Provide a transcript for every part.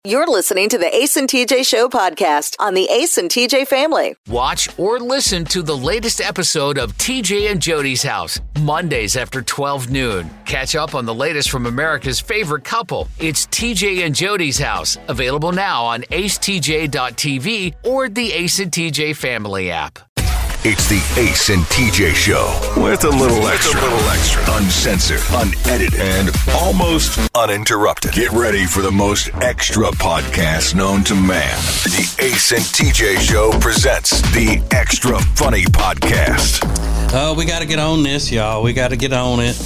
You're listening to the Ace and TJ Show podcast on the Ace and TJ family. Watch or listen to the latest episode of TJ and Jody's House, Mondays after 12 noon. Catch up on the latest from America's favorite couple. It's TJ and Jody's House, available now on acetj.tv or the Ace and TJ family app. It's the Ace and TJ Show with a little extra. Uncensored, unedited, and almost uninterrupted. Get ready for the most extra podcast known to man. The Ace and TJ Show presents the Extra Funny Podcast. We got to get on this, y'all. We got to get on it.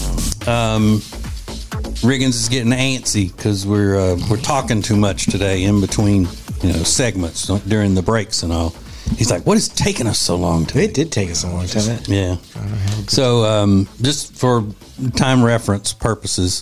Riggins is getting antsy because we're talking too much today in between, segments during the breaks and all. He's like, what is taking us so long today? It did take us a long time. Yeah. So just for time reference purposes,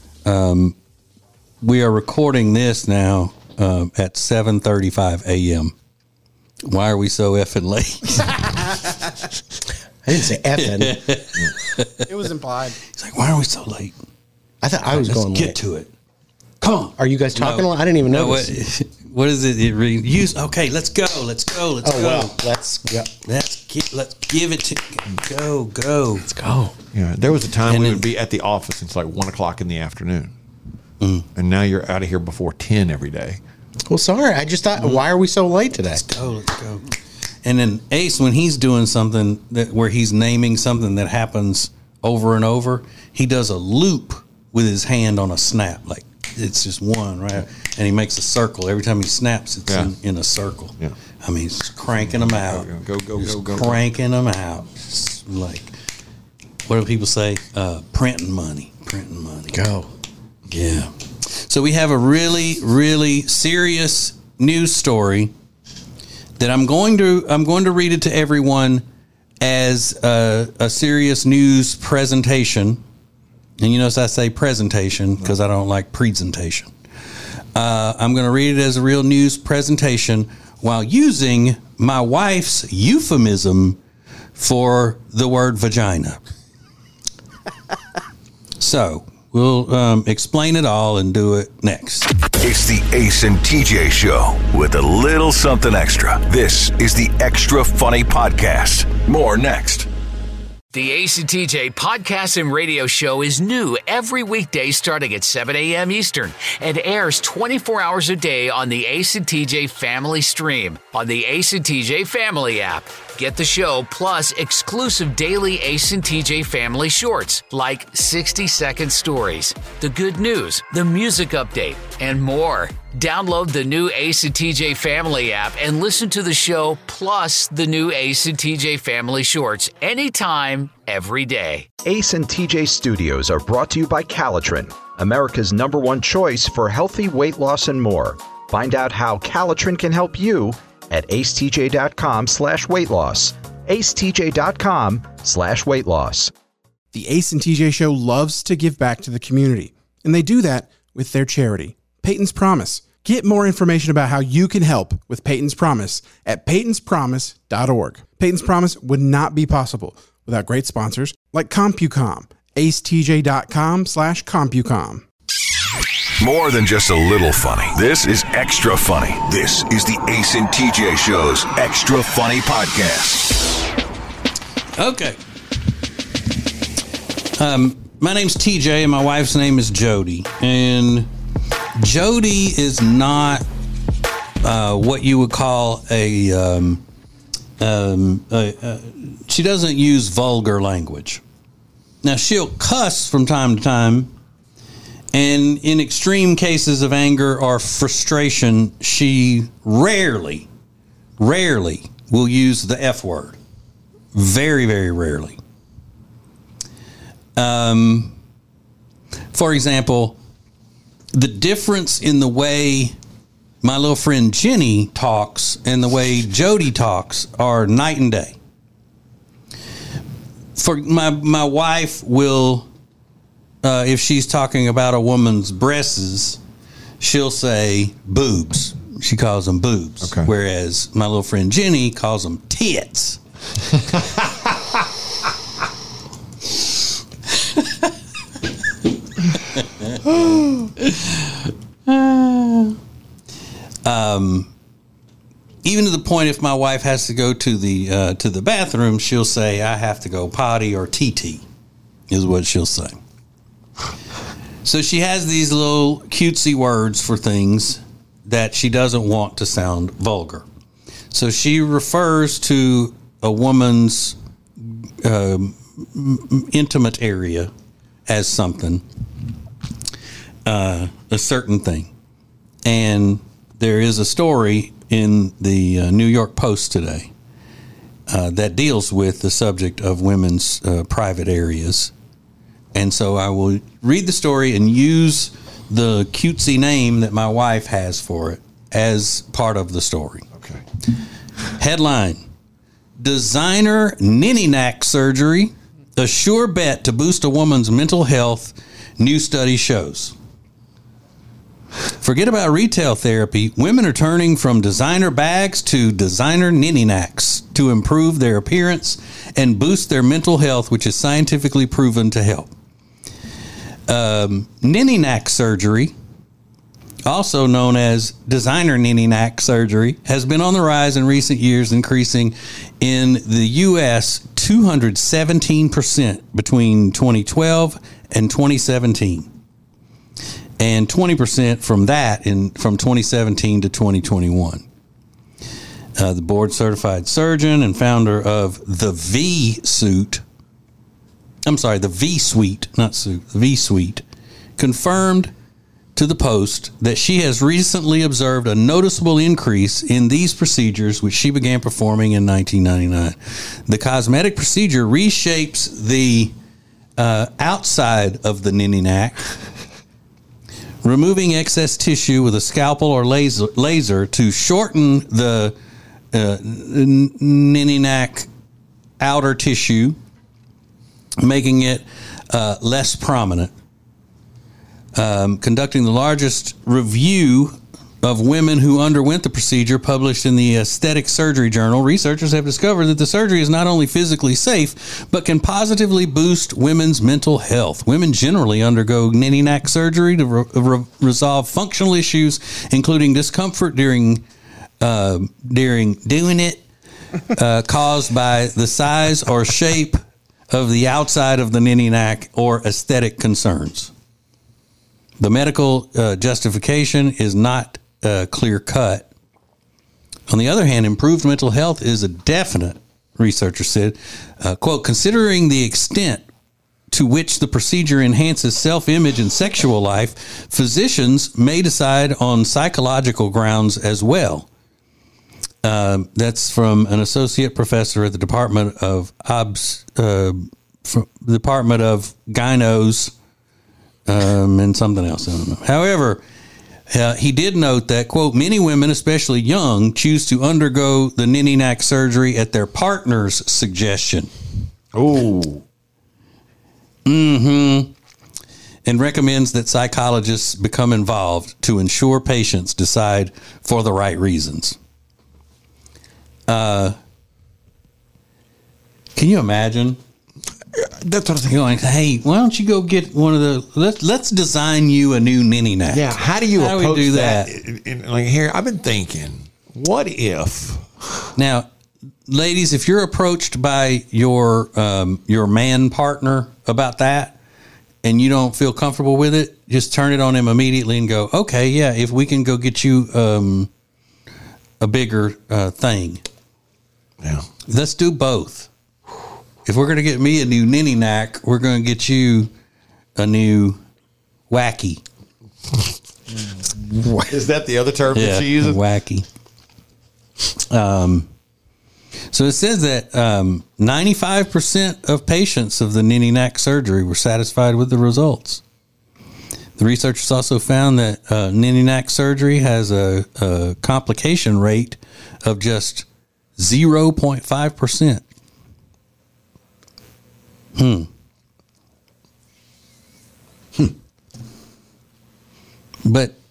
we are recording this now at 7:35 a.m. Why are we so effing late? I didn't say effing. It was implied. He's like, why are we so late? I thought I was going Let's get late. to it. Come on. Are you guys talking a lot? I didn't even know. What is it? Okay, let's go. Let's go. Well, let's go. Let's give it to go. Let's go. Yeah, there was a time we would be at the office. It's like 1 o'clock in the afternoon, and now you're out of here before 10 every day. Well, sorry. I just thought, why are we so late today? Let's go. And then Ace, when he's doing something where he's naming something that happens over and over, he does a loop with his hand on a snap, like it's just one, right? And he makes a circle. Every time he snaps, it's in a circle. Yeah. I mean, he's cranking them out. Go. Cranking them out. It's like, what do people say? Printing money. Go. Yeah. So we have a really, really serious news story that I'm going to read it to everyone as a serious news presentation. And you notice I say presentation because I don't like presentation. I'm going to read it as a real news presentation while using my wife's euphemism for the word vagina. So we'll explain it all and do it next. It's the Ace and TJ Show with a little something extra. This is the Extra Funny Podcast. More next. The Ace and TJ podcast and radio show is new every weekday starting at 7 a.m. Eastern and airs 24 hours a day on the Ace and TJ family stream on the Ace and TJ family app. Get the show plus exclusive daily Ace and TJ family shorts like 60-second stories, the good news, the music update, and more. Download the new Ace and TJ family app and listen to the show plus the new Ace and TJ family shorts anytime, every day. Ace and TJ Studios are brought to you by Calitrin, America's #1 choice for healthy weight loss and more. Find out how Calitrin can help you at acetj.com/weight loss. acetj.com/weight loss. The Ace and TJ Show loves to give back to the community, and they do that with their charity, Peyton's Promise. Get more information about how you can help with Peyton's Promise at peytonspromise.org. Peyton's Promise would not be possible without great sponsors like CompuCom, acetj.com/CompuCom. More than just a little funny. This is Extra Funny. This is the Ace and TJ Show's Extra Funny Podcast. Okay. My name's TJ and my wife's name is Jody. And Jody is not what you would call she doesn't use vulgar language. Now, she'll cuss from time to time, and in extreme cases of anger or frustration, she rarely will use the F word. Very, very rarely. For example, the difference in the way my little friend Jenny talks and the way Jody talks are night and day. For my wife will, if she's talking about a woman's breasts, she'll say boobs. She calls them boobs. Okay. Whereas my little friend Jenny calls them tits. Even to the point, if my wife has to go to the bathroom, she'll say, "I have to go potty," or "TT," is what she'll say. So she has these little cutesy words for things that she doesn't want to sound vulgar. So she refers to a woman's intimate area as something, a certain thing. And there is a story in the New York Post today that deals with the subject of women's private areas. And so I will read the story and use the cutesy name that my wife has for it as part of the story. Okay. Headline: Designer ninny knack surgery, a sure bet to boost a woman's mental health, new study shows. Forget about retail therapy. Women are turning from designer bags to designer ninny knacks to improve their appearance and boost their mental health, which is scientifically proven to help. Ninny knack surgery, also known as designer ninny knack surgery, has been on the rise in recent years, increasing in the U.S. 217% between 2012 and 2017. And 20% from that from 2017 to 2021. The board certified surgeon and founder of the V-Suite, not suit, the V-Suite, confirmed to the Post that she has recently observed a noticeable increase in these procedures, which she began performing in 1999. The cosmetic procedure reshapes the outside of the ninny knack, removing excess tissue with a scalpel or laser to shorten the ninny knack outer tissue, making it less prominent. Conducting the largest review of women who underwent the procedure, published in the Aesthetic Surgery Journal, researchers have discovered that the surgery is not only physically safe, but can positively boost women's mental health. Women generally undergo ninny knack surgery to resolve functional issues, including discomfort during doing it, caused by the size or shape of the outside of the ninny knack, or aesthetic concerns. The medical justification is not clear cut. On the other hand, improved mental health is a definite, researchers said. Quote, considering the extent to which the procedure enhances self-image and sexual life, physicians may decide on psychological grounds as well. That's from an associate professor at the Department of Gynos and something else. I don't know. However, he did note that, quote, many women, especially young, choose to undergo the ninny knack surgery at their partner's suggestion. Oh. Mm-hmm. And recommends that psychologists become involved to ensure patients decide for the right reasons. Can you imagine? That's what I was thinking. You're like, hey, why don't you go get one of the? Let's design you a new ninny knack. Yeah, how do you approach do that? Like here, I've been thinking, what if? Now, ladies, if you're approached by your man partner about that, and you don't feel comfortable with it, just turn it on him immediately and go, okay, yeah, if we can go get you a bigger thing, yeah, let's do both. If we're going to get me a new ninny knack, we're going to get you a new wacky. Is that the other term that she uses? Wacky. So it says that 95% of patients of the ninny knack surgery were satisfied with the results. The researchers also found that ninny knack surgery has a complication rate of just 0.5%. But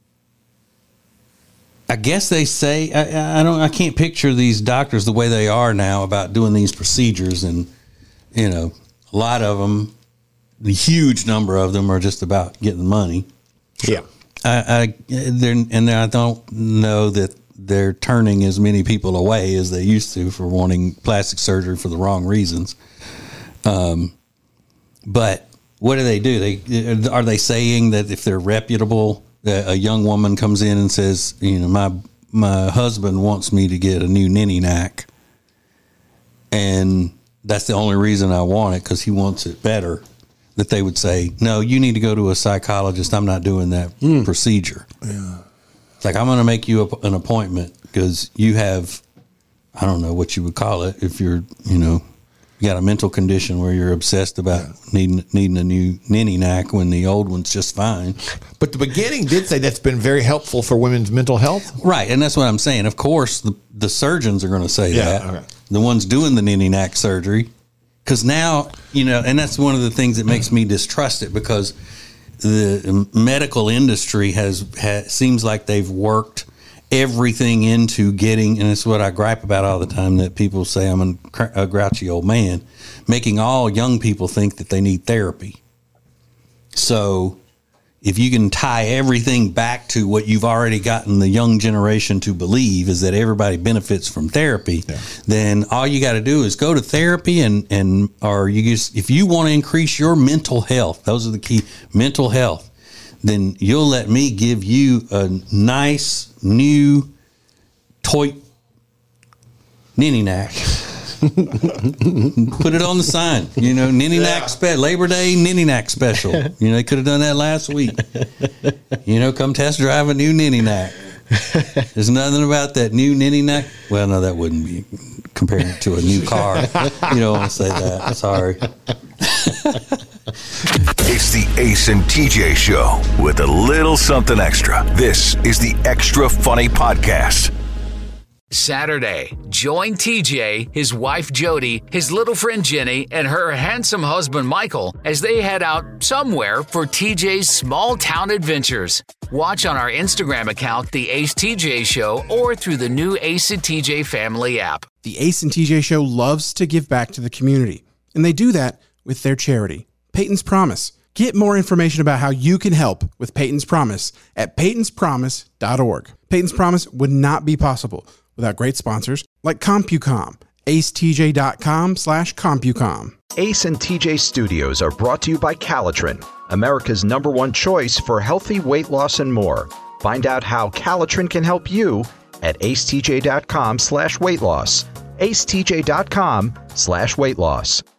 I guess they say I can't picture these doctors the way they are now about doing these procedures, and a lot of them, the huge number of them, are just about getting money. Yeah. I don't know that they're turning as many people away as they used to for wanting plastic surgery for the wrong reasons. But what do? Are they saying that if they're reputable, that a young woman comes in and says, my husband wants me to get a new ninny knack, and that's the only reason I want it because he wants it better, that they would say, no, you need to go to a psychologist. I'm not doing that procedure. Yeah. It's like, I'm going to make you an appointment because you have, I don't know what you would call it, if you're, you got a mental condition where you're obsessed about needing a new ninny knack when the old one's just fine. But the beginning did say that's been very helpful for women's mental health. Right, and that's what I'm saying. Of course, the surgeons are going to say that. Okay. The ones doing the ninny knack surgery. Because now, and that's one of the things that makes me distrust it, because the medical industry seems like they've worked everything into getting, and it's what I gripe about all the time, that people say I'm a grouchy old man, making all young people think that they need therapy. So if you can tie everything back to what you've already gotten the young generation to believe, is that everybody benefits from therapy, then all you got to do is go to therapy if you want to increase your mental health, those are the key, mental health, then you'll let me give you a nice new toy ninny knack. Put it on the sign, ninny knack Labor Day ninny knack special. They could have done that last week. Come test drive a new ninny knack. There's nothing about that new ninny knack. Well, no, that wouldn't be comparing it to a new car. You don't want to say that. Sorry. It's the Ace and TJ Show with a little something extra. This is the Extra Funny Podcast. Saturday, join TJ, his wife Jody, his little friend Jenny, and her handsome husband Michael as they head out somewhere for TJ's small town adventures. Watch on our Instagram account, The Ace TJ Show, or through the new Ace and TJ Family app. The Ace and TJ Show loves to give back to the community, and they do that with their charity, Peyton's Promise. Get more information about how you can help with Peyton's Promise at peytonspromise.org. Peyton's Promise would not be possible without great sponsors like CompuCom, acetj.com/CompuCom. Ace and TJ Studios are brought to you by Calitrin, America's #1 choice for healthy weight loss and more. Find out how Calitrin can help you at acetj.com/weight loss. acetj.com/weight loss.